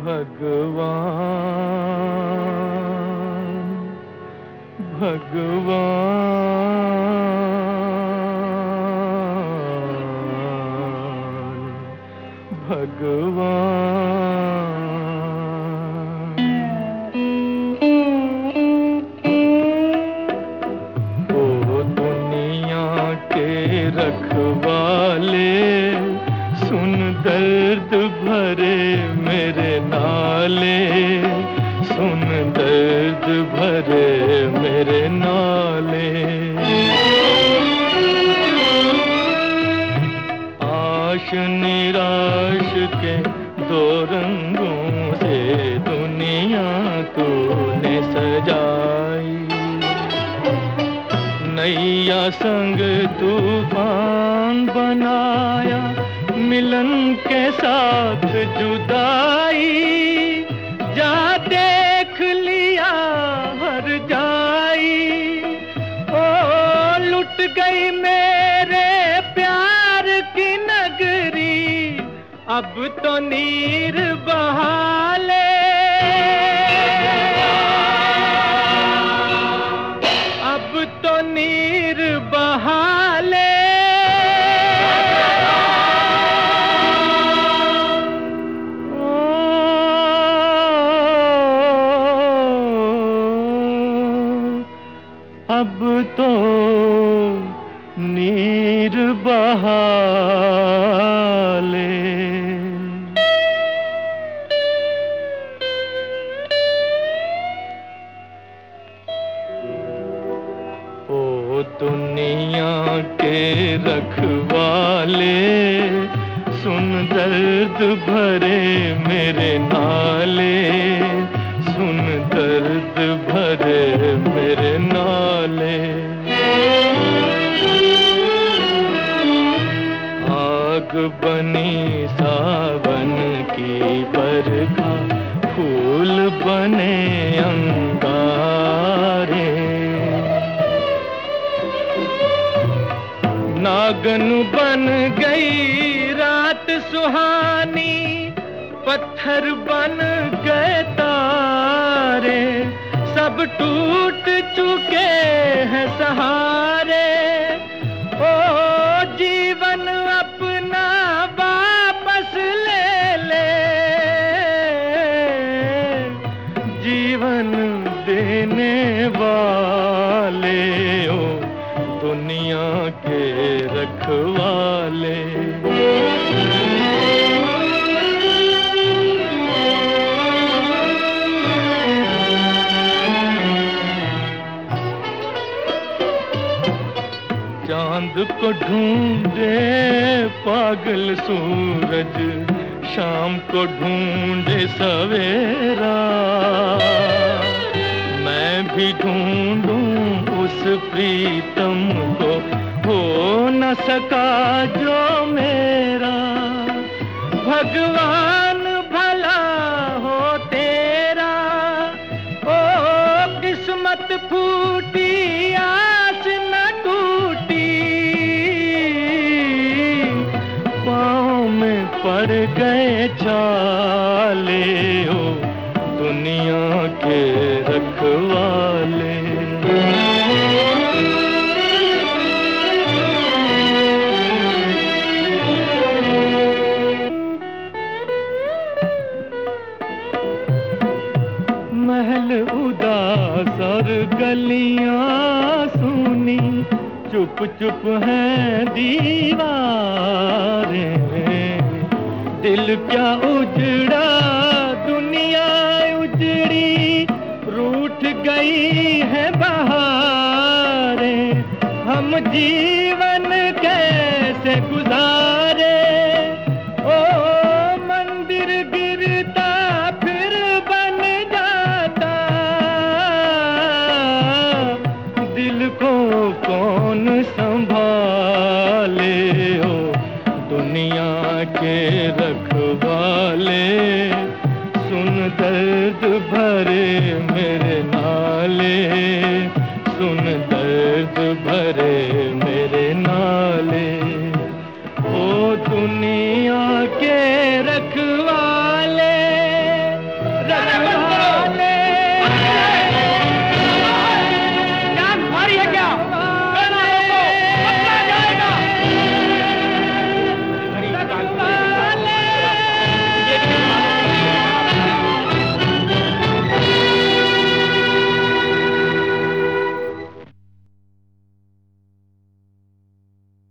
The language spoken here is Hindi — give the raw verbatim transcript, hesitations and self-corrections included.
भगवान भगवान भगवान। ओ दुनिया के रखवाले, सुन दर्द भरे मेरे नाले, सुन दर्द भरे मेरे नाले। आश निराश के दो रंगों से दुनिया तूने सजाई, नैया संग तूफान बनाया, मिलन के साथ जुदाई। जा देख लिया हर जाई, ओ लुट गई मेरे प्यार की नगरी, अब तो नीर बहाले, अब तो नीर बहाले। अब तो नीर बहाले। ओ दुनिया के रखवाले, सुन दर्द भरे मेरे नाले, सुन दर्द भरे मेरे नाले। आग बनी सावन की बरखा, फूल बने अंगारे, नागन बन गई रात सुहानी, पत्थर बन गए तारे, सब टूट चुके हैं सहारे। ओ जीवन अपना वापस ले ले, जीवन देने वाले, ओ दुनिया के रखवाले। चांद को ढूंढे पागल सूरज, शाम को ढूंढे सवेरा, मैं भी ढूंढूं उस प्रीतम को, हो न सका जो मेरा। भगवान भला हो तेरा, ओ किस्मत फूटी आस न टूटी, पाँव में पड़ गए छाले, ओ दुनिया के रखवाले। महल उदास और गलियां सूनी, चुप चुप हैं दीवारें, दिल क्या उजड़ा दुनिया उजड़ी, रूठ गई है बहारें, हम जीवन कैसे गुजारे। ओ मंदिर गिरता फिर बन जाता, दिल को कौन संभाले, ओ दुनिया के रखवाले। सुन दर्द भरे मेरे नाले, सुन दर्द भरे मेरे नाले।